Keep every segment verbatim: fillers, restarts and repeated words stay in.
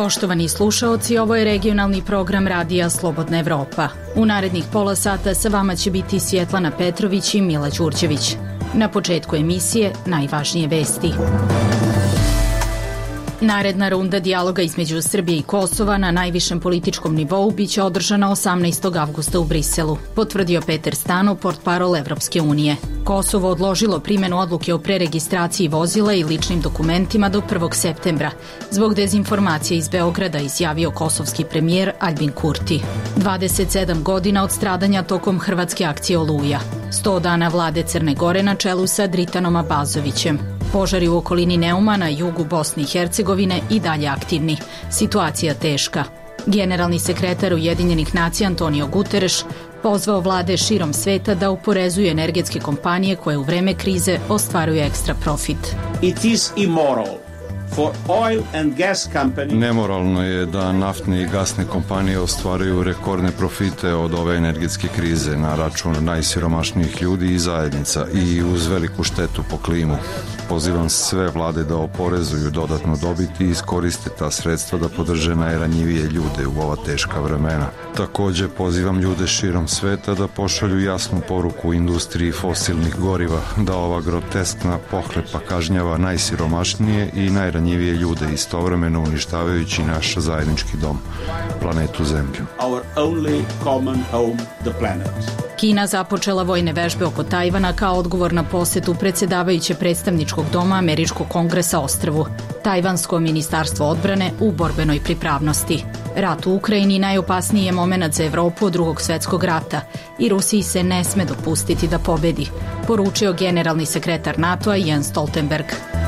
Poštovani slušaoci, ovo je regionalni program Radija Slobodna Evropa. U narednih pola sata sa vama će biti Svjetlana Petrović i Mila Đurđević. Na početku emisije najvažnije vesti. Naredna runda dijaloga između Srbije i Kosova na najvišem političkom nivou biće održana osamnaestog avgusta u Briselu, potvrdio Peter Stano, portparol Evropske unije. Kosovo odložilo primjenu odluke o preregistraciji vozila i ličnim dokumentima do prvog septembra. Zbog dezinformacije iz Beograda izjavio kosovski premijer Aljbin Kurti. dvadeset sedam godina od stradanja tokom hrvatske akcije Oluja. sto dana vlade Crne Gore na čelu sa Dritanom Abazovićem. Požari u okolini Neuma na jugu Bosne i Hercegovine i dalje aktivni. Situacija teška. Generalni sekretar Ujedinjenih nacija Antonio Guterres pozvao vlade širom sveta da oporezuju energetske kompanije koje u vreme krize ostvaruju ekstra profit. It is immoral. For oil and gas companies. Nemoralno je da naftne i gasne kompanije ostvaruju rekordne profite od ove energetske krize na račun najsiromašnijih ljudi i zajednica i uz veliku štetu po klimu. Pozivam sve vlade da oporezuju dodatno dobit i iskoriste ta sredstva da podrže najranjivije ljude u ova teška vremena. Takođe pozivam ljude širom sveta da pošalju jasnu poruku industriji fosilnih goriva da ova groteskna pohlepa kažnjava najsiromašnije i najranjivije ljude, istovremeno uništavajući naš zajednički dom, planetu Zemlju. Our only common home, the planet. Kina započela vojne vežbe oko Tajvana kao odgovor na posetu predsedavajuće predstavničkog doma Američkog kongresa ostrvu. Tajvansko ministarstvo odbrane u borbenoj pripravnosti. Rat u Ukrajini najopasniji je moment za Evropu od drugog svetskog rata i Rusiji se ne sme dopustiti da pobedi, poručio generalni sekretar NATO-a Jens Stoltenberg.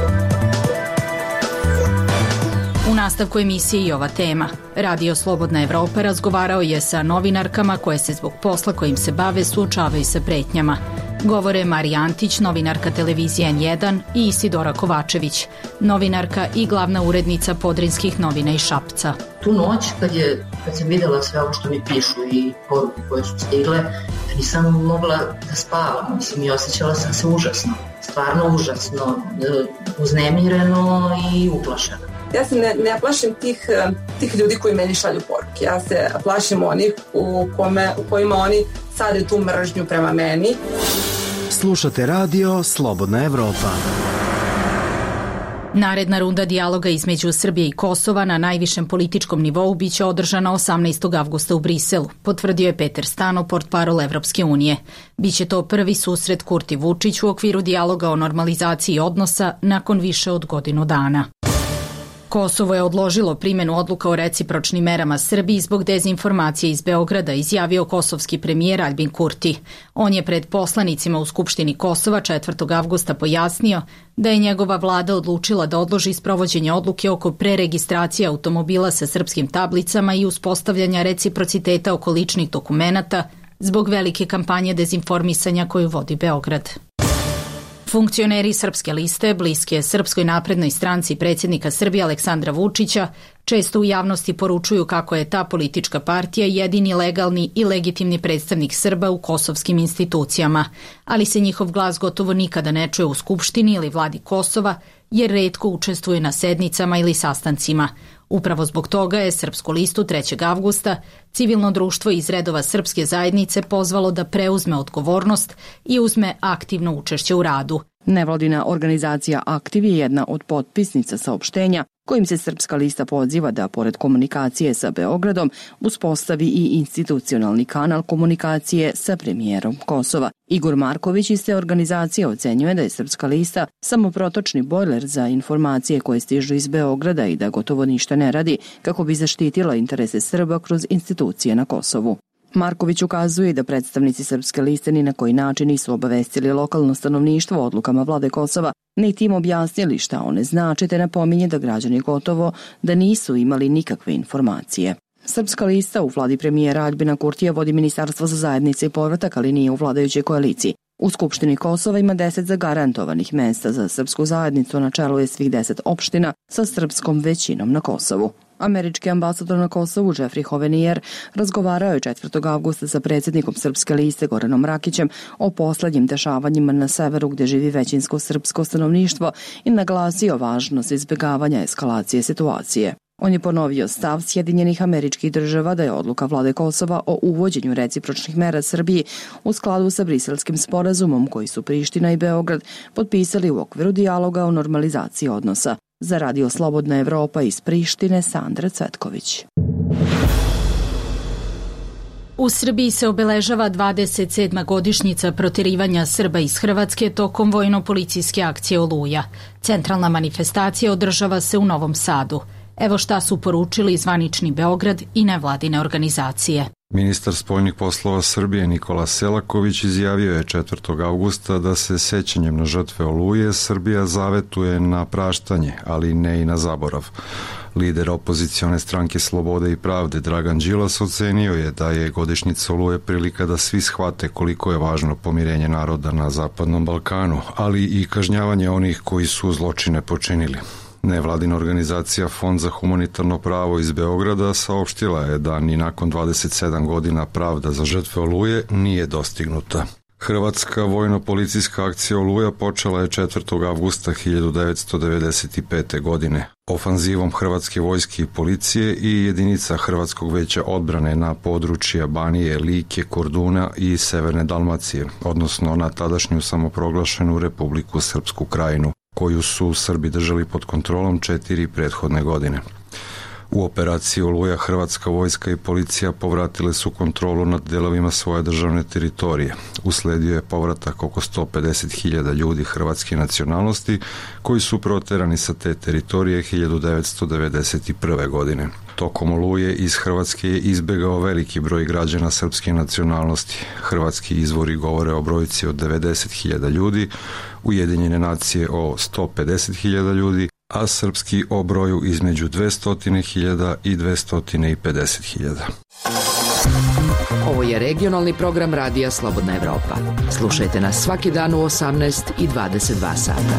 U nastavku emisije i ova tema. Radio Slobodna Evropa razgovarao je sa novinarkama koje se zbog posla kojim se bave suočavaju sa pretnjama. Govore Marija Antić, novinarka televizije en jedan, i Isidora Kovačević, novinarka i glavna urednica Podrinskih novina iz Šapca. Tu noć kad, je, kad sam vidjela sve ovo što mi pišu i poruke koje su stigle, nisam mogla da spavam. Mislim, i osjećala sam se užasno, stvarno užasno, uznemireno i uplašeno. Ja se ne, ne plašim tih, tih ljudi koji meni šalju poruke. Ja se plašim onih u, kome, u kojima oni sade tu mržnju prema meni. Slušate radio Slobodna Evropa. Naredna runda dijaloga između Srbije i Kosova na najvišem političkom nivou biće održana osamnaestog avgusta u Briselu, potvrdio je Peter Stano, portparol Evropske unije. Biće to prvi susret Kurti Vučić u okviru dijaloga o normalizaciji odnosa nakon više od godinu dana. Kosovo je odložilo primjenu odluka o recipročnim merama Srbiji zbog dezinformacije iz Beograda, izjavio kosovski premijer Aljbin Kurti. On je pred poslanicima u Skupštini Kosova četvrtog avgusta pojasnio da je njegova vlada odlučila da odloži sprovođenje odluke oko preregistracije automobila sa srpskim tablicama i uspostavljanja reciprociteta oko ličnih dokumenata zbog velike kampanje dezinformisanja koju vodi Beograd. Funkcioneri Srpske liste, bliske Srpskoj naprednoj stranci predsjednika Srbije Aleksandra Vučića, često u javnosti poručuju kako je ta politička partija jedini legalni i legitimni predstavnik Srba u kosovskim institucijama, ali se njihov glas gotovo nikada ne čuje u Skupštini ili vladi Kosova, jer retko učestvuju na sednicama ili sastancima. Upravo zbog toga je Srpsku listu trećeg avgusta civilno društvo iz redova srpske zajednice pozvalo da preuzme odgovornost i uzme aktivno učešće u radu. Nevladina organizacija Aktiv je jedna od potpisnica saopštenja kojim se Srpska lista poziva da, pored komunikacije sa Beogradom, uspostavi i institucionalni kanal komunikacije sa premijerom Kosova. Igor Marković iz te organizacije ocenjuje da je Srpska lista samo protočni bojler za informacije koje stižu iz Beograda i da gotovo ništa ne radi kako bi zaštitila interese Srba kroz institucije na Kosovu. Marković ukazuje da predstavnici Srpske liste ni na koji način nisu obavestili lokalno stanovništvo o odlukama vlade Kosova, niti im objasnili šta one znače, te napominje da građani gotovo da nisu imali nikakve informacije. Srpska lista u vladi premijera Aljbina Kurtija vodi Ministarstvo za zajednice i povratak, ali nije u vladajućoj koaliciji. U Skupštini Kosova ima deset zagarantovanih mesta za srpsku zajednicu, na čelu je svih deset opština sa srpskom većinom na Kosovu. Američki ambasador na Kosovu Jeffrey Hovenier razgovarao je četvrtog avgusta sa predsjednikom Srpske liste Goranom Rakićem o poslednjim dešavanjima na severu gdje živi većinsko srpsko stanovništvo i naglasio važnost izbjegavanja eskalacije situacije. On je ponovio stav Sjedinjenih Američkih Država da je odluka vlade Kosova o uvođenju recipročnih mera Srbiji u skladu sa Briselskim sporazumom koji su Priština i Beograd potpisali u okviru dijaloga o normalizaciji odnosa. Za Radio Slobodna Evropa iz Prištine, Sandra Cvetković. U Srbiji se obeležava dvadeset sedma godišnjica proterivanja Srba iz Hrvatske tokom vojno-policijske akcije Oluja. Centralna manifestacija održava se u Novom Sadu. Evo šta su poručili zvanični Beograd i nevladine organizacije. Ministar spoljnih poslova Srbije Nikola Selaković izjavio je četvrtog avgusta da se sećanjem na žrtve Oluje Srbija zavetuje na praštanje, ali ne i na zaborav. Lider opozicione stranke Slobode i pravde Dragan Đilas ocenio je da je godišnjica Oluje prilika da svi shvate koliko je važno pomirenje naroda na Zapadnom Balkanu, ali i kažnjavanje onih koji su zločine počinili. Nevladina organizacija Fond za humanitarno pravo iz Beograda saopštila je da ni nakon dvadeset sedam godina pravda za žrtve Oluje nije dostignuta. Hrvatska vojno-policijska akcija Oluja počela je četvrtog avgusta hiljadu devetsto devedeset pete. godine. Ofanzivom Hrvatske vojske i policije i jedinica Hrvatskog veća odbrane na područja Banije, Like, Korduna i Severne Dalmacije, odnosno na tadašnju samoproglašenu Republiku Srpsku Krajinu, koju su Srbi držali pod kontrolom četiri prethodne godine. U operaciji Oluja Hrvatska vojska i policija povratile su kontrolu nad delovima svoje državne teritorije. Usledio je povratak oko sto pedeset hiljada ljudi hrvatske nacionalnosti koji su proterani sa te teritorije hiljadu devetsto devedeset prve. godine. Tokom Oluje iz Hrvatske je izbegao veliki broj građana srpske nacionalnosti. Hrvatski izvori govore o brojci od devedeset hiljada ljudi, Ujedinjene nacije o sto pedeset hiljada ljudi, a srpski o broju između dvesta hiljada i dvesta pedeset hiljada. Ovo je regionalni program Radija Slobodna Evropa. Slušajte nas svaki dan u osamnaest i dvadeset dva sata.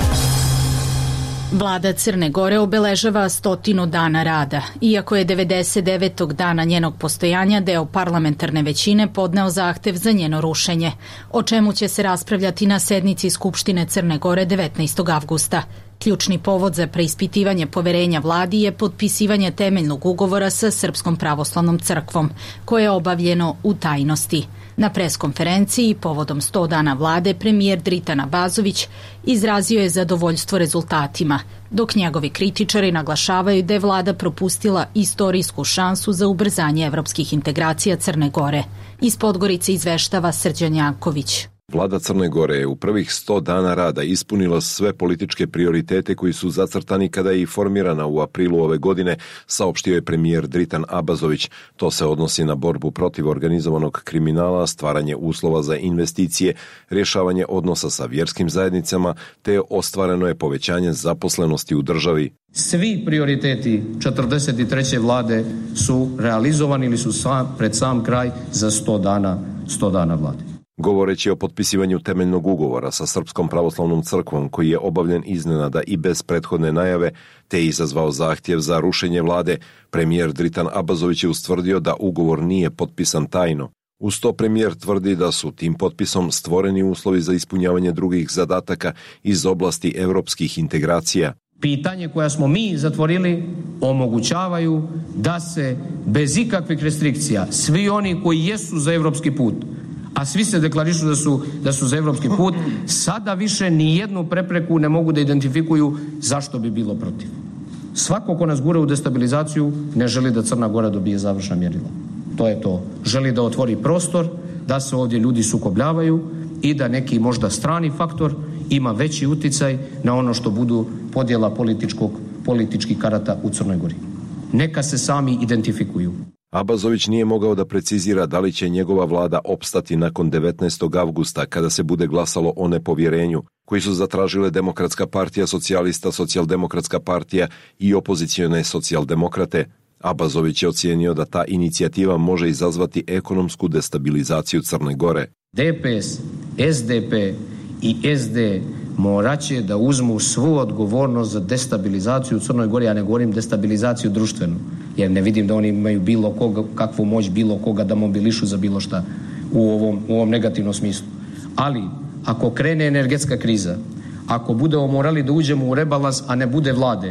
Vlada Crne Gore obeležava stotinu dana rada, iako je devedeset devetog dana njenog postojanja deo parlamentarne većine podneo zahtev za njeno rušenje, o čemu će se raspravljati na sednici Skupštine Crne Gore devetnaestog avgusta. Ključni povod za preispitivanje poverenja vladi je potpisivanje temeljnog ugovora sa Srpskom pravoslavnom crkvom, koje je obavljeno u tajnosti. Na preskonferenciji povodom sto dana vlade premijer Dritan Abazović izrazio je zadovoljstvo rezultatima, dok njegovi kritičari naglašavaju da je vlada propustila istorijsku šansu za ubrzanje evropskih integracija Crne Gore. Iz Podgorice izveštava Srđan Janković. Vlada Crne Gore je u prvih sto dana rada ispunila sve političke prioritete koji su zacrtani kada je i formirana u aprilu ove godine, saopštio je premijer Dritan Abazović. To se odnosi na borbu protiv organizovanog kriminala, stvaranje uslova za investicije, rješavanje odnosa sa vjerskim zajednicama, te ostvareno je povećanje zaposlenosti u državi. Svi prioriteti četrdeset treće vlade su realizovani ili su sam, pred sam kraj za sto dana, sto dana vlade. Govoreći o potpisivanju temeljnog ugovora sa Srpskom pravoslavnom crkvom koji je obavljen iznenada i bez prethodne najave, te izazvao zahtjev za rušenje vlade, premijer Dritan Abazović je ustvrdio da ugovor nije potpisan tajno. Uz to premijer tvrdi da su tim potpisom stvoreni uslovi za ispunjavanje drugih zadataka iz oblasti evropskih integracija. Pitanje koja smo mi zatvorili omogućavaju da se bez ikakvih restrikcija svi oni koji jesu za evropski put, a svi se deklarišu da su, da su za evropski put, sada više ni jednu prepreku ne mogu da identifikuju zašto bi bilo protiv. Svako ko nas gura u destabilizaciju ne želi da Crna Gora dobije završna mjerila. To je to. Želi da otvori prostor, da se ovdje ljudi sukobljavaju i da neki možda strani faktor ima veći uticaj na ono što budu podjela političkog, političkih karata u Crnoj Gori. Neka se sami identifikuju. Abazović nije mogao da precizira da li će njegova vlada opstati nakon devetnaestog avgusta kada se bude glasalo o nepovjerenju, koji su zatražile Demokratska partija socijalista, Socijaldemokratska partija i opozicione socijaldemokrate. Abazović je ocijenio da ta inicijativa može izazvati ekonomsku destabilizaciju Crne Gore. D P S, S D P i S D moraće da uzmu svu odgovornost za destabilizaciju u Crnoj Gori, ja ne govorim destabilizaciju društvenu, jer ne vidim da oni imaju bilo koga, kakvu moć bilo koga da mobilišu za bilo šta u ovom, u ovom negativnom smislu. Ali, ako krene energetska kriza, ako budemo morali da uđemo u rebalans, a ne bude vlade,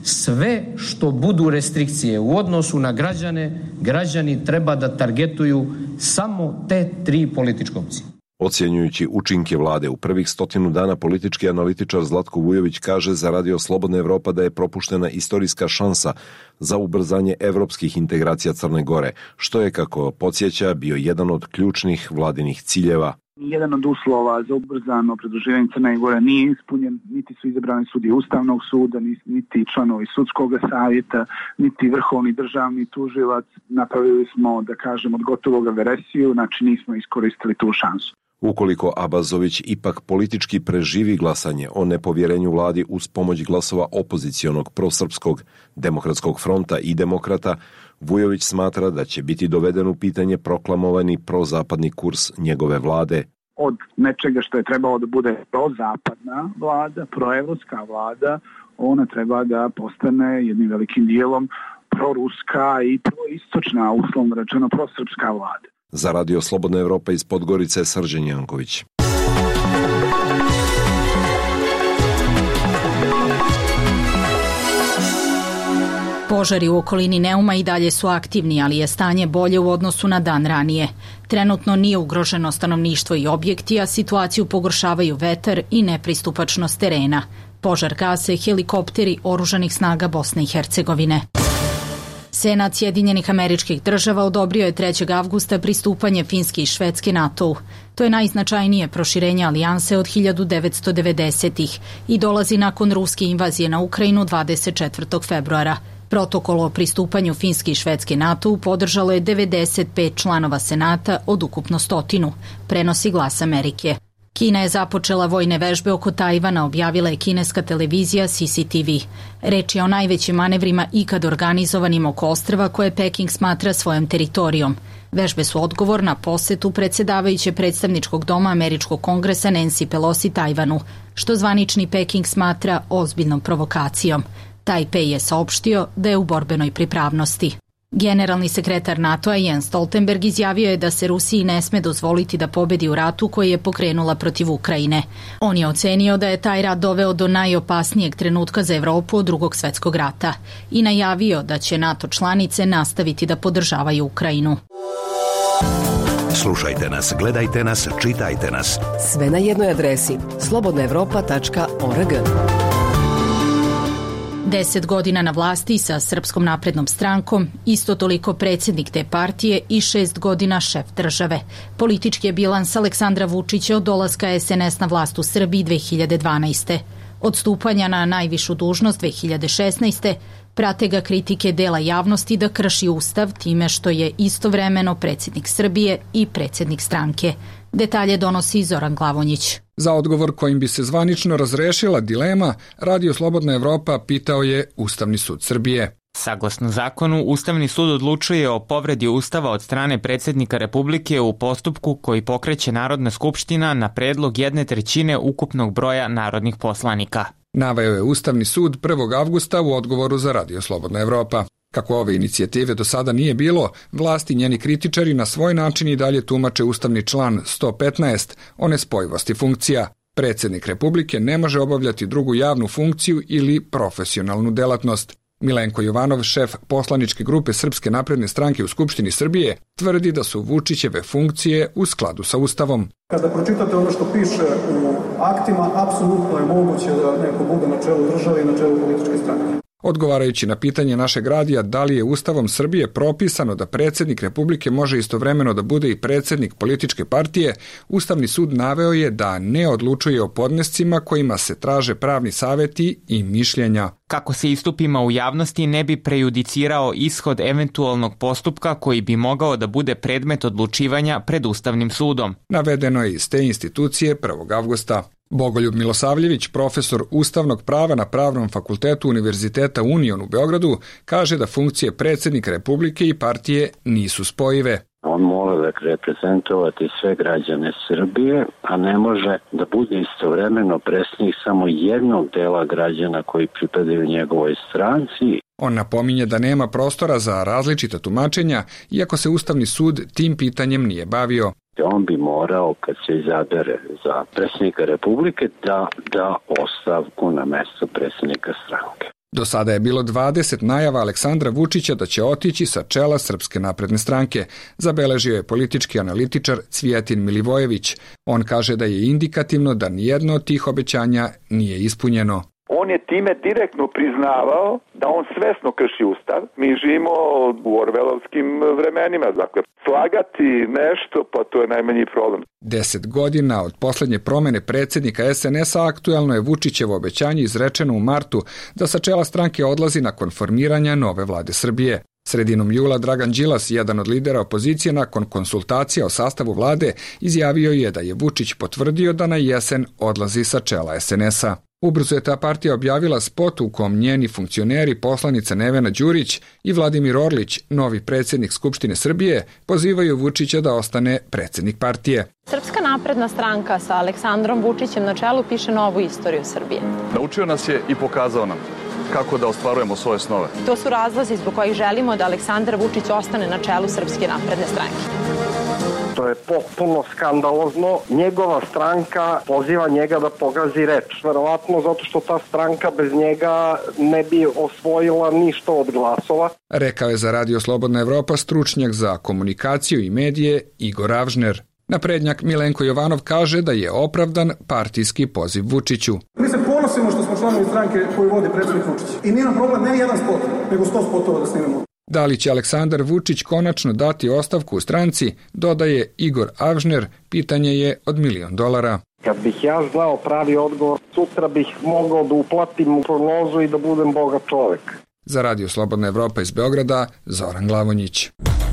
sve što budu restrikcije u odnosu na građane, građani treba da targetuju samo te tri političke opcije. Ocjenjujući učinke vlade u prvih stotinu dana, politički analitičar Zlatko Vujović kaže za Radio Slobodna Evropa da je propuštena istorijska šansa za ubrzanje evropskih integracija Crne Gore, što je, kako podsjeća, bio jedan od ključnih vladinih ciljeva. Jedan od uslova za ubrzano pridruživanje Crne Gore nije ispunjen, niti su izabrani sudije Ustavnog suda, niti članovi sudskog savjeta, niti vrhovni državni tužilac. Napravili smo, da kažem, od gotovoga veresiju, znači nismo iskoristili tu šansu. Ukoliko Abazović ipak politički preživi glasanje o nepovjerenju vladi uz pomoć glasova opozicionog prosrpskog demokratskog fronta i demokrata, Vujović smatra da će biti doveden u pitanje proklamovani prozapadni kurs njegove vlade. Od nečega što je trebalo da bude prozapadna vlada, proevropska vlada, ona treba da postane jednim velikim dijelom proruska i proistočna, uslovno rečeno prosrpska vlada. Za Radio Slobodna Evropa iz Podgorice, Srđan Janković. Požari u okolini Neuma i dalje su aktivni, ali je stanje bolje u odnosu na dan ranije. Trenutno nije ugroženo stanovništvo i objekti, a situaciju pogoršavaju vetar i nepristupačnost terena. Požar gase helikopteri oružanih snaga Bosne i Hercegovine. Senat Sjedinjenih Američkih Država odobrio je trećeg avgusta pristupanje Finske i Švedske NATO-u. To je najznačajnije proširenje alijanse od hiljadu devetsto devedesetih i dolazi nakon ruske invazije na Ukrajinu dvadeset četvrtog februara. Protokol o pristupanju Finske i Švedske NATO-u podržalo je devedeset pet članova Senata od ukupno stotinu, prenosi Glas Amerike. Kina je započela vojne vežbe oko Tajvana, objavila je kineska televizija C C T V. Reč je o najvećim manevrima ikad organizovanim oko ostrva koje Peking smatra svojom teritorijom. Vežbe su odgovor na posetu predsedavajuće predstavničkog doma Američkog kongresa Nancy Pelosi Tajvanu, što zvanični Peking smatra ozbiljnom provokacijom. Tajpej je saopštio da je u borbenoj pripravnosti. Generalni sekretar NATO-a Jens Stoltenberg izjavio je da se Rusiji ne sme dozvoliti da pobedi u ratu koji je pokrenula protiv Ukrajine. On je ocenio da je taj rat doveo do najopasnijeg trenutka za Evropu od Drugog svetskog rata i najavio da će NATO članice nastaviti da podržavaju Ukrajinu. Slušajte nas, gledajte nas, čitajte nas. Sve na jednoj adresi slobodna evropa tačka org. Deset godina na vlasti sa Srpskom naprednom strankom, isto toliko predsjednik te partije i šest godina šef države. Politički je bilans Aleksandra Vučića od dolaska S N S na vlast u Srbiji dve hiljade dvanaeste. Od stupanja na najvišu dužnost dve hiljade šesnaeste. prate ga kritike dela javnosti da krši ustav time što je istovremeno predsjednik Srbije i predsjednik stranke. Detalje donosi Zoran Glavonjić. Za odgovor kojim bi se zvanično razrešila dilema, Radio Slobodna Evropa pitao je Ustavni sud Srbije. Saglasno zakonu, Ustavni sud odlučuje o povredi Ustava od strane predsjednika Republike u postupku koji pokreće Narodna skupština na predlog jedne trećine ukupnog broja narodnih poslanika. Naveo je Ustavni sud prvog avgusta u odgovoru za Radio Slobodna Evropa. Kako ove inicijative do sada nije bilo, vlasti i njeni kritičari na svoj način i dalje tumače ustavni član sto petnaest o nespojivosti funkcija. Predsjednik Republike ne može obavljati drugu javnu funkciju ili profesionalnu delatnost. Milenko Jovanov, šef poslaničke grupe Srpske napredne stranke u Skupštini Srbije, tvrdi da su Vučićeve funkcije u skladu sa Ustavom. Kada pročitate ono što piše u aktima, apsolutno je moguće da neko bude na čelu države i na čelu političke stranke. Odgovarajući na pitanje našeg radija da li je Ustavom Srbije propisano da predsjednik Republike može istovremeno da bude i predsjednik političke partije, Ustavni sud naveo je da ne odlučuje o podnescima kojima se traže pravni savjeti i mišljenja. Kako se istupima u javnosti ne bi prejudicirao ishod eventualnog postupka koji bi mogao da bude predmet odlučivanja pred Ustavnim sudom. Navedeno je iz te institucije prvog avgusta. Bogoljub Milosavljević, profesor ustavnog prava na Pravnom fakultetu Univerziteta Union u Beogradu, kaže da funkcije predsjednika Republike i partije nisu spojive. On mora reprezentovati sve građane Srbije, a ne može da bude istovremeno predsjednik samo jednog dela građana koji pripadaju njegovoj stranci. On napominje da nema prostora za različita tumačenja, iako se Ustavni sud tim pitanjem nije bavio. On bi morao, kad se izabere za predsjednika Republike, da da ostavku na mjesto predsjednika stranke. Do sada je bilo dvadeset najava Aleksandra Vučića da će otići sa čela Srpske napredne stranke, zabeležio je politički analitičar Cvijetin Milivojević. On kaže da je indikativno da nijedno od tih obećanja nije ispunjeno. On je time direktno priznavao da on svesno krši ustav. Mi živimo u orvelovskim vremenima, dakle slagati nešto, pa to je najmanji problem. Deset godina od poslednje promene predsjednika es en es a aktuelno je Vučićevo obećanje izrečeno u martu da sa čela stranke odlazi nakon formiranja nove vlade Srbije. Sredinom jula Dragan Đilas, jedan od lidera opozicije, nakon konsultacija o sastavu vlade, izjavio je da je Vučić potvrdio da na jesen odlazi sa čela es en es a. Ubrzo je ta partija objavila spot u kom njeni funkcioneri, poslanica Nevena Đurić i Vladimir Orlić, novi predsjednik Skupštine Srbije, pozivaju Vučića da ostane predsjednik partije. Srpska napredna stranka sa Aleksandrom Vučićem na čelu piše novu istoriju Srbije. Naučio nas je i pokazao nam kako da ostvarujemo svoje snove. To su razlozi zbog kojih želimo da Aleksandar Vučić ostane na čelu Srpske napredne stranke. To je potpuno skandalozno. Njegova stranka poziva njega da pogazi reč. Verovatno zato što ta stranka bez njega ne bi osvojila ništa od glasova. Rekao je za Radio Slobodna Evropa stručnjak za komunikaciju i medije Igor Avžner. Naprednjak Milenko Jovanov kaže da je opravdan partijski poziv Vučiću. Mi se ponosimo što smo članovi stranke koju vodi predsjednik Vučić. I nije nam problem ne jedan spot, nego sto spotova da snimamo. Da li će Aleksandar Vučić konačno dati ostavku u stranci, dodaje Igor Avžner, pitanje je od milion dolara. Kad bih ja znao pravi odgovor, sutra bih mogao da uplatim u prognozu i da budem bogat čovek. Za Radio Slobodna Evropa iz Beograda, Zoran Glavonjić.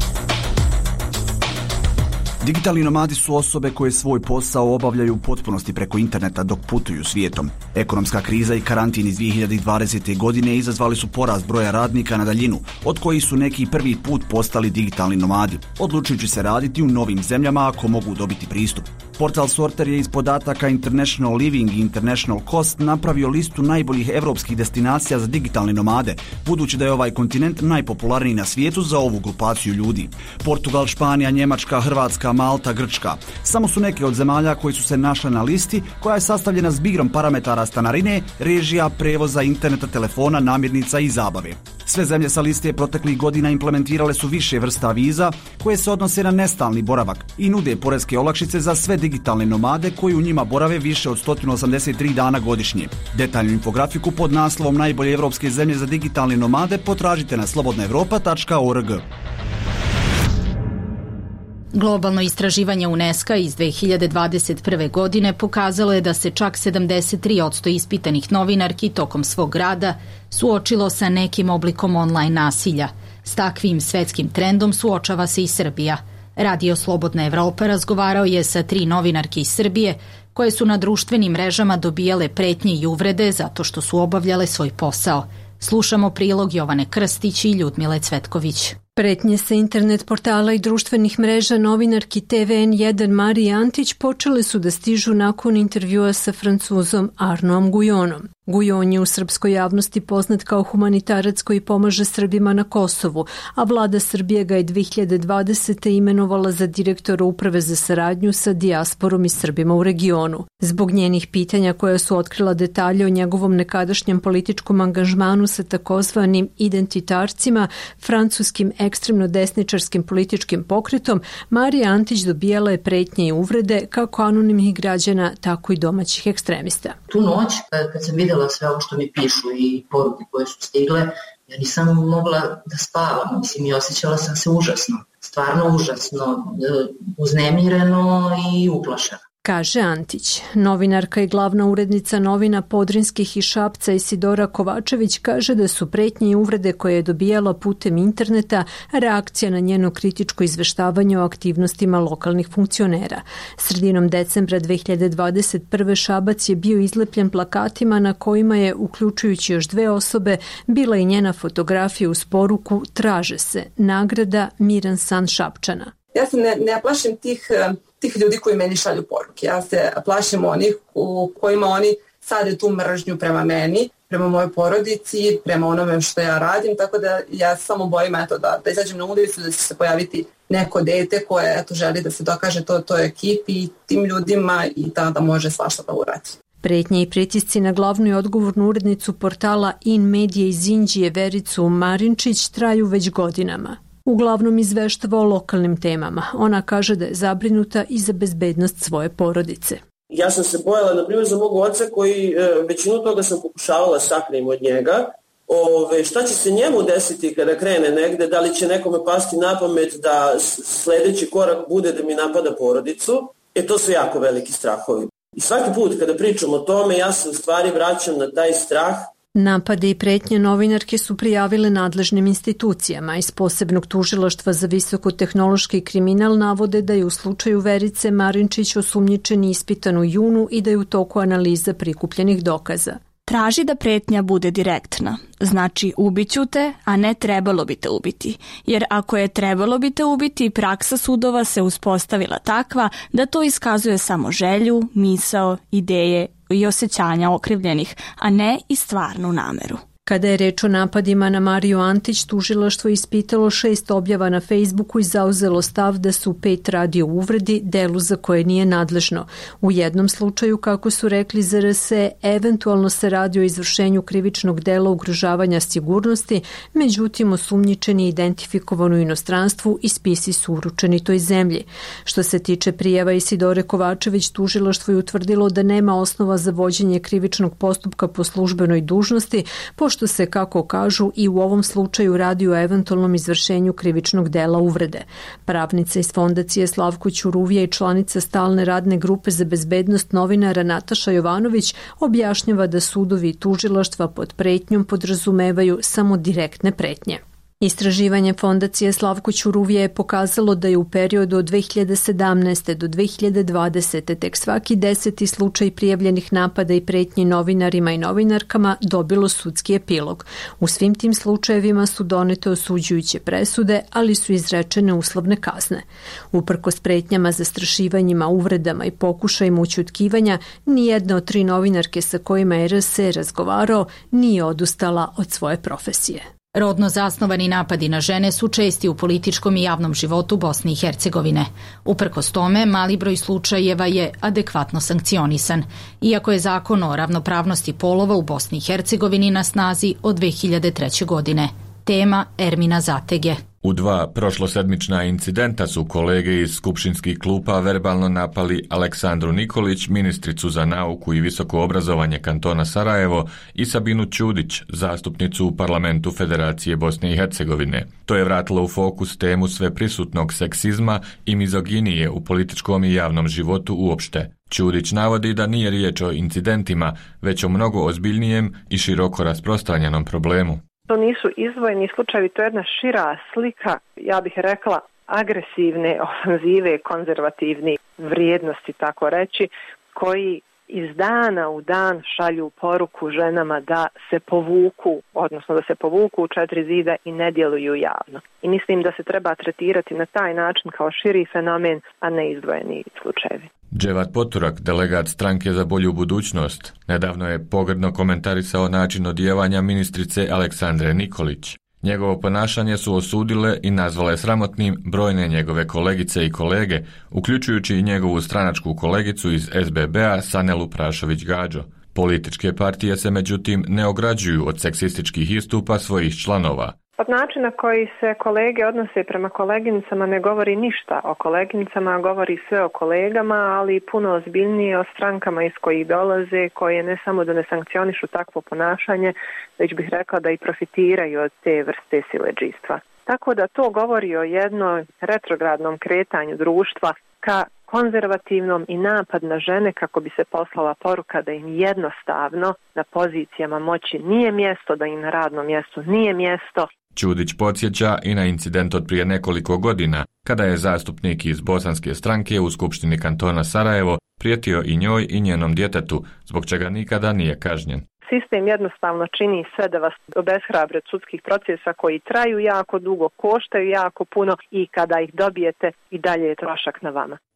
Digitalni nomadi su osobe koje svoj posao obavljaju u potpunosti preko interneta dok putuju svijetom. Ekonomska kriza i karantin iz dvije hiljade dvadesete. godine izazvali su porast broja radnika na daljinu, od kojih su neki prvi put postali digitalni nomadi, odlučujući se raditi u novim zemljama ako mogu dobiti pristup. Portal Sorter je iz podataka International Living i International Cost napravio listu najboljih evropskih destinacija za digitalne nomade, budući da je ovaj kontinent najpopularniji na svijetu za ovu grupaciju ljudi. Portugal, Španija, Njemačka, Hrvatska, Malta, Grčka. Samo su neke od zemalja koji su se našle na listi koja je sastavljena zbigrom parametara stanarine, režija, prevoza, interneta, telefona, namirnica i zabave. Sve zemlje sa liste proteklih godina implementirale su više vrsta viza koje se odnose na nestalni boravak i nude poreske olakšice za sve digitalne nomade koji u njima borave više od sto osamdeset tri dana godišnje. Detaljnu infografiku pod naslovom Najbolje evropske zemlje za digitalne nomade potražite na slobodna evropa tačka org. Globalno istraživanje UNESCO iz dve hiljade dvadeset prve. godine pokazalo je da se čak sedamdeset tri posto ispitanih novinarki tokom svog rada suočilo sa nekim oblikom online nasilja. S takvim svetskim trendom suočava se i Srbija. Radio Slobodna Evropa razgovarao je sa tri novinarke iz Srbije koje su na društvenim mrežama dobijale pretnje i uvrede zato što su obavljale svoj posao. Slušamo prilog Jovane Krstić i Ljudmile Cvetković. Pretnje sa internet portala i društvenih mreža novinarki te ve en jedan Mariji Antić počele su da stižu nakon intervjua sa Francuzom Arnoom Gujonom. Gujon je u srpskoj javnosti poznat kao humanitarac koji pomaže Srbima na Kosovu, a vlada Srbije ga je dve hiljade dvadesete. imenovala za direktora uprave za saradnju sa dijasporom i Srbima u regionu. Zbog njenih pitanja koja su otkrila detalje o njegovom nekadašnjem političkom angažmanu sa takozvanim identitarcima, francuskim ekstremno desničarskim političkim pokretom, Marija Antić dobijala je pretnje i uvrede kako anonimnih građana, tako i domaćih ekstremista. Tu noć, kad sam videla sve ovo što mi pišu i poruke koje su stigle, ja nisam mogla da spavam, mislim, i osjećala sam se užasno, stvarno užasno, uznemireno i uplašeno. Kaže Antić. Novinarka i glavna urednica novina Podrinskih i Šapca Isidora Kovačević kaže da su pretnje i uvrede koje je dobijala putem interneta reakcija na njeno kritičko izveštavanje o aktivnostima lokalnih funkcionera. Sredinom decembra dve hiljade dvadeset prve. Šabac je bio izlepljen plakatima na kojima je, uključujući još dve osobe, bila i njena fotografija uz poruku "Traže se, nagrada Miran san Šapčana". Ja se ne, ne plašim tih, tih ljudi koji meni šalju poruke. Ja se plašim onih u kojima oni sade tu mržnju prema meni, prema mojoj porodici, prema onome što ja radim, tako da ja samo bojim eto, da, da izađem na ulicu, da će se pojaviti neko dete koje eto, želi da se dokaže to, to je ekipi i tim ljudima i da, da može svašta da uradi. Pretnje i pritisci na glavnu i odgovornu urednicu portala In Media iz Inđije Vericu Marinčić traju već godinama. Uglavnom izveštava o lokalnim temama. Ona kaže da je zabrinuta i za bezbednost svoje porodice. Ja sam se bojala, na primjer, za mog oca koji većinu toga sam pokušavala sakrim od njega. Ove, šta će se njemu desiti kada krene negde, da li će nekome pasti na pamet da sledeći korak bude da mi napada porodicu. E, to su jako veliki strahovi. I svaki put kada pričam o tome, ja se u stvari vraćam na taj strah. Napade i pretnje novinarke su prijavile nadležnim institucijama. Iz posebnog tužilaštva za visokotehnološki kriminal navode da je u slučaju Verice Marinčić osumnjičen i ispitan u junu i da je u toku analiza prikupljenih dokaza. Traži da pretnja bude direktna. Znači, ubiću te, a ne trebalo bi te ubiti. Jer ako je trebalo bi te ubiti, praksa sudova se uspostavila takva da to iskazuje samo želju, misao, ideje i osjećanja okrivljenih, a ne i stvarnu nameru. Kada je reč o napadima na Mariju Antić, tužilaštvo ispitalo šest objava na Facebooku i zauzelo stav da su pet radi o uvredi, delu za koje nije nadležno. U jednom slučaju, kako su rekli Z R S, eventualno se radi o izvršenju krivičnog dela ugrožavanja sigurnosti, međutim osumnjičeni identifikovan u inostranstvu i spisi su uručeni toj zemlji. Što se tiče prijava Isidore Kovačević, tužilaštvo je utvrdilo da nema osnova za vođenje krivičnog postupka po službenoj dužnosti, pošto se, kako kažu, i u ovom slučaju radi o eventualnom izvršenju krivičnog dela uvrede. Pravnica iz fondacije Slavko Ćuruvija i članica stalne radne grupe za bezbednost novinara Nataša Jovanović objašnjava da sudovi i tužilaštva pod pretnjom podrazumevaju samo direktne pretnje. Istraživanje fondacije Slavko Ćuruvija je pokazalo da je u periodu od dve hiljade sedamnaeste. do dve hiljade dvadesete. tek svaki deseti slučaj prijavljenih napada i pretnji novinarima i novinarkama dobilo sudski epilog. U svim tim slučajevima su donete osuđujuće presude, ali su izrečene uslovne kazne. Uprkos pretnjama, zastrašivanjima, uvredama i pokušajima ućutkivanja, nijedna od tri novinarke sa kojima je R S razgovarao nije odustala od svoje profesije. Rodno zasnovani napadi na žene su česti u političkom i javnom životu Bosne i Hercegovine. Uprkos tome, mali broj slučajeva je adekvatno sankcionisan, iako je zakon o ravnopravnosti polova u Bosni i Hercegovini na snazi od dve hiljade treće. godine. Tema Ermina Zatege. U dva prošlosedmična incidenta su kolege iz skupštinskih klupa verbalno napali Aleksandru Nikolić, ministricu za nauku i visoko obrazovanje kantona Sarajevo, i Sabinu Ćudić, zastupnicu u parlamentu Federacije Bosne i Hercegovine. To je vratilo u fokus temu sveprisutnog seksizma i mizoginije u političkom i javnom životu uopšte. Ćudić navodi da nije riječ o incidentima, već o mnogo ozbiljnijem i široko rasprostranjenom problemu. To nisu izdvojeni slučajevi, to je jedna šira slika, ja bih rekla, agresivne ofanzive, konzervativne vrijednosti, tako reći, koji iz dana u dan šalju poruku ženama da se povuku, odnosno da se povuku u četiri zida i ne djeluju javno. I mislim da se treba tretirati na taj način kao širi fenomen, a ne izdvojeni slučajevi. Dževat Poturak, delegat stranke za bolju budućnost, nedavno je pogrdno komentarisao način odijevanja ministrice Aleksandre Nikolić. Njegovo ponašanje su osudile i nazvale sramotnim brojne njegove kolegice i kolege, uključujući i njegovu stranačku kolegicu iz S B B-a Sanelu Prašović-Gađo. Političke partije se međutim ne ograđuju od seksističkih istupa svojih članova. Od načina koji se kolege odnose prema koleginicama ne govori ništa o koleginicama, govori sve o kolegama, ali puno ozbiljnije o strankama iz kojih dolaze, koje ne samo da ne sankcionišu takvo ponašanje, već bih rekla da i profitiraju od te vrste siledžijstva. Tako da to govori o jednom retrogradnom kretanju društva ka konzervativnom i napad na žene kako bi se poslala poruka da im jednostavno na pozicijama moći nije mjesto, da im na radnom mjestu nije mjesto. Ćudić podsjeća i na incident od prije nekoliko godina, kada je zastupnik iz bosanske stranke u Skupštini kantona Sarajevo prijetio i njoj i njenom djetetu, zbog čega nikada nije kažnjen. Sistem jednostavno čini sve da vas obeshrabre od sudskih procesa koji traju jako dugo, koštaju jako puno i kada ih dobijete i dalje je trošak na vama.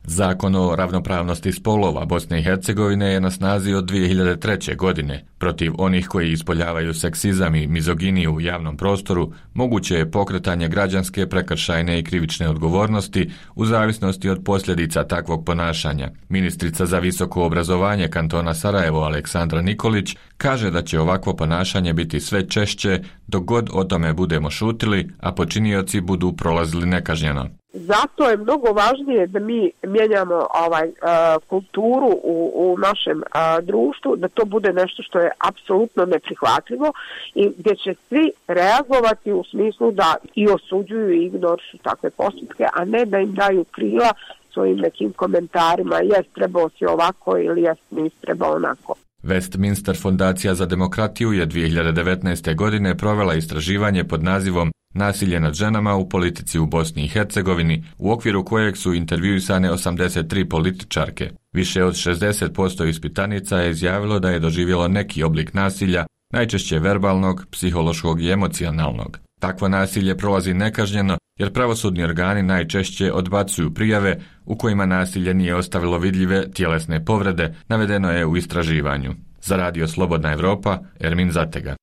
Zakon o ravnopravnosti spolova Bosne i Hercegovine je na snazi od dvije hiljade treće. godine. Protiv onih koji ispoljavaju seksizam i mizoginiju u javnom prostoru moguće je pokretanje građanske, prekršajne i krivične odgovornosti u zavisnosti od posljedica takvog ponašanja. Ministrica za visoko obrazovanje kantona Sarajevo Aleksandra Nikolić kaže da će ovakvo ponašanje biti sve češće dok god o tome budemo šutili, a počinioci budu prolazili nekažnjeno. Zato je mnogo važnije da mi mijenjamo ovaj a, kulturu u, u našem a, društvu, da to bude nešto što je apsolutno neprihvatljivo i gdje će svi reagovati u smislu da i osuđuju i ignorišu takve postupke, a ne da im daju krila svojim nekim komentarima, jes trebao si ovako ili jes nisi trebao onako. Westminster fondacija za demokratiju je dvije hiljade devetnaeste. godine provela istraživanje pod nazivom Nasilje nad ženama u politici u Bosni i Hercegovini, u okviru kojeg su intervjuisane osamdeset tri političarke. Više od šezdeset posto ispitanica je izjavilo da je doživjelo neki oblik nasilja, najčešće verbalnog, psihološkog i emocionalnog. Takvo nasilje prolazi nekažnjeno jer pravosudni organi najčešće odbacuju prijave u kojima nasilje nije ostavilo vidljive tjelesne povrede, navedeno je u istraživanju. Za Radio Slobodna Evropa, Ermin Zatega.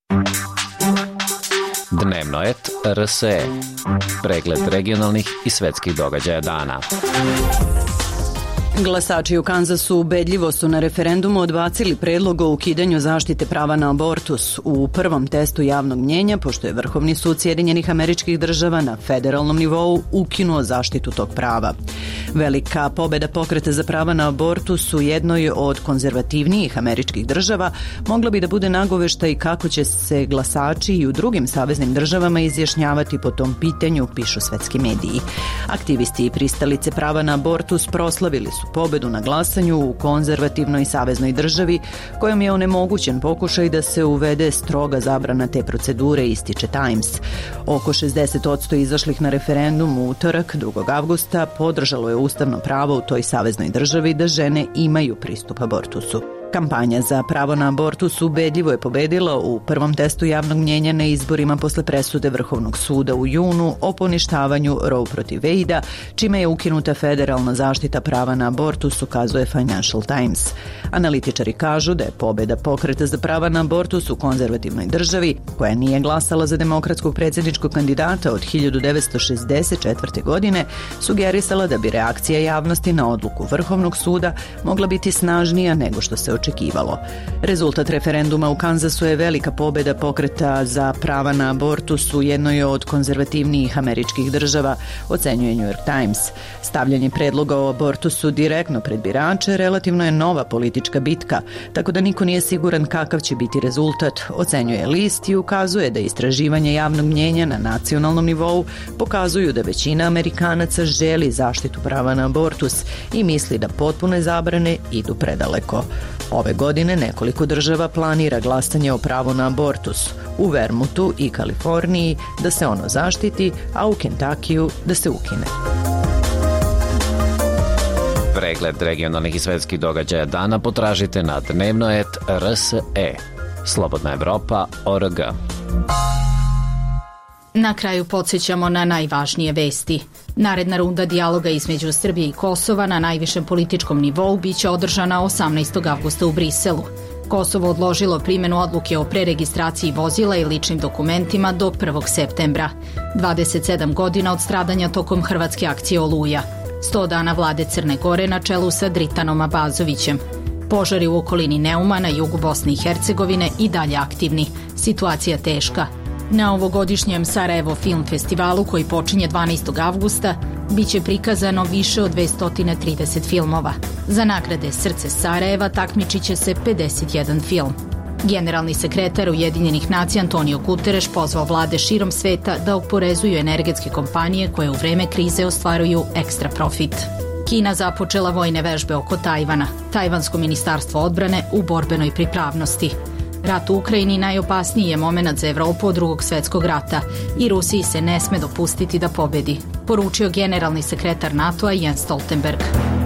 Dnevnoet R S E. Pregled regionalnih i svetskih događaja dana. Glasači u Kanzasu ubedljivo su na referendumu odbacili predlog o ukidanju zaštite prava na abortus u prvom testu javnog mnjenja, pošto je Vrhovni sud Sjedinjenih Američkih Država na federalnom nivou ukinuo zaštitu tog prava. Velika pobeda pokreta za prava na abortus u jednoj od konzervativnijih američkih država mogla bi da bude nagoveštaj kako će se glasači i u drugim saveznim državama izjašnjavati po tom pitanju, pišu svetski mediji. Aktivisti i pristalice prava na abortus proslavili su pobedu na glasanju u konzervativnoj saveznoj državi kojom je onemogućen pokušaj da se uvede stroga zabrana te procedure, ističe Times. Oko šezdeset posto izašlih na referendum u utorak drugog avgusta podržalo je ustavno pravo u toj saveznoj državi da žene imaju pristup abortusu. Kampanja za pravo na abortus ubedljivo je pobedila u prvom testu javnog mnjenja na izborima posle presude Vrhovnog suda u junu o poništavanju Roe protiv Wade-a, čime je ukinuta federalna zaštita prava na abortus, ukazuje Financial Times. Analitičari kažu da je pobeda pokreta za prava na abortus u konzervativnoj državi, koja nije glasala za demokratskog predsjedničkog kandidata od hiljadu devetsto šezdeset četvrte. godine, sugerisala da bi reakcija javnosti na odluku Vrhovnog suda mogla biti snažnija nego što se očekivalo. Rezultat referenduma u Kanzasu je velika pobeda pokreta za prava na abortus u jednoj od konzervativnijih američkih država, ocenjuje New York Times. Stavljanje predloga o abortusu direktno pred birače relativno je nova politička bitka, tako da niko nije siguran kakav će biti rezultat, ocenjuje list i ukazuje da istraživanje javnog mnjenja na nacionalnom nivou pokazuju da većina Amerikanaca želi zaštitu prava na abortus i misli da potpune zabrane idu predaleko. Ove godine nekoliko država planira glasanje o pravu na abortus. U Vermontu i Kaliforniji da se ono zaštiti, a u Kentakiju da se ukine. Pregled regionalnih i svetskih događaja dana potražite na dnevnoet R S E. Slobodna Evropa org. Na kraju podsjećamo na najvažnije vesti. Naredna runda dijaloga između Srbije i Kosova na najvišem političkom nivou biće održana osamnaestog avgusta u Briselu. Kosovo odložilo primjenu odluke o preregistraciji vozila i ličnim dokumentima do prvog septembra. dvadeset sedam godina od stradanja tokom hrvatske akcije Oluja. sto dana vlade Crne Gore na čelu sa Dritanom Abazovićem. Požari u okolini Neuma na jugu Bosne i Hercegovine i dalje aktivni. Situacija teška. Na ovogodišnjem Sarajevo Film Festivalu, koji počinje dvanaestog avgusta, biće prikazano više od dvesta trideset filmova. Za nagrade Srce Sarajeva takmičit će se pedeset jedan film. Generalni sekretar Ujedinjenih nacija Antonio Guterres pozvao vlade širom sveta da oporezuju energetske kompanije koje u vreme krize ostvaruju ekstra profit. Kina započela vojne vežbe oko Tajvana. Tajvansko ministarstvo odbrane u borbenoj pripravnosti. Rat u Ukrajini najopasniji je moment za Evropu od drugog svjetskog rata i Rusiji se ne sme dopustiti da pobedi, poručio generalni sekretar NATO-a Jens Stoltenberg.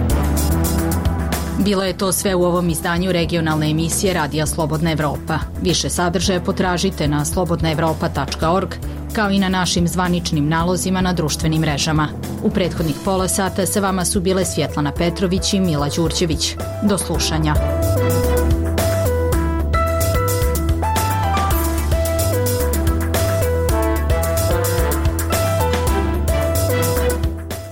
Bilo je to sve u ovom izdanju regionalne emisije Radija Slobodna Evropa. Više sadržaja potražite na slobodna evropa tačka org, kao i na našim zvaničnim nalozima na društvenim mrežama. U prethodnih pola sata sa vama su bile Svjetlana Petrović i Mila Đurđević. Do slušanja.